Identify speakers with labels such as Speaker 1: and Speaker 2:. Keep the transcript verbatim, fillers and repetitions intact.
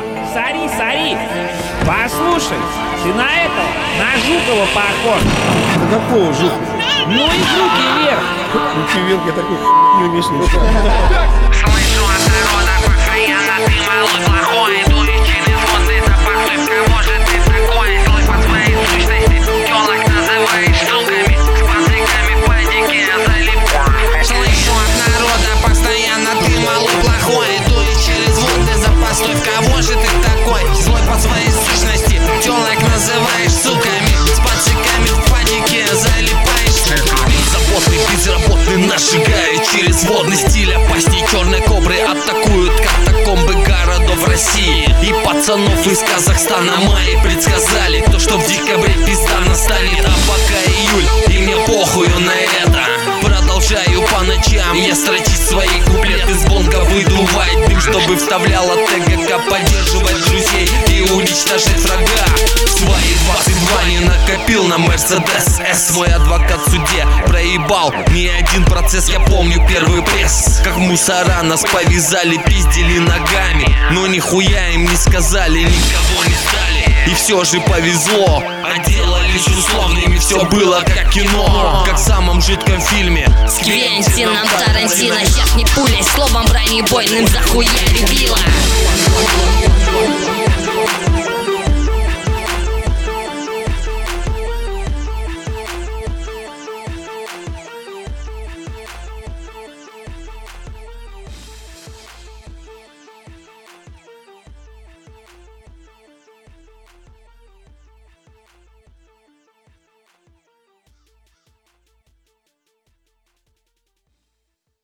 Speaker 1: Сори, сори. Послушай, ты на этого, на Жукова похож.
Speaker 2: На какого Жукова?
Speaker 1: Ну и руки вверх.
Speaker 2: Руки вверх, я такой хуйню не слышал.
Speaker 3: Слышу от народа, постоянно ты малый плохой. Дури через мозги запахнуть, кого же ты такой? Злой по своей сущности, тёлок называешь суками. С пазыками в падике залипаешь. Слышу от народа, постоянно ты малый плохой. Дури через мозги запахнуть, кого же ты такой? Злой по своей сущности, тёлок называешь суками. С пазыками в падике залипаешь.
Speaker 4: Беззаботный, безработный, нажигает через водный стиль. Опасней черной кобры атакуют катакомбы городов России. И пацанов из Казахстана мои предсказали, то что в декабре пизда настанет. А пока июль, и мне похую на это. Продолжаю по ночам я строчить свои куплеты с бонга, выдувать дым, чтобы вставляла ТГК, поддерживать друзей и уничтожить врага. Свои двадцать два не накопил на Мерседес С. Мой адвокат в суде проебал ни один процесс. Я помню первый пресс, как мусора нас повязали, пиздили ногами, но нихуя им не сказали, никого не стали. И все же повезло, а дело лишь условными. Все было как кино, как в самом жутком фильме с
Speaker 5: Квентином Тарантино. Сейчас не пулей, словом бронебойным захуяли била.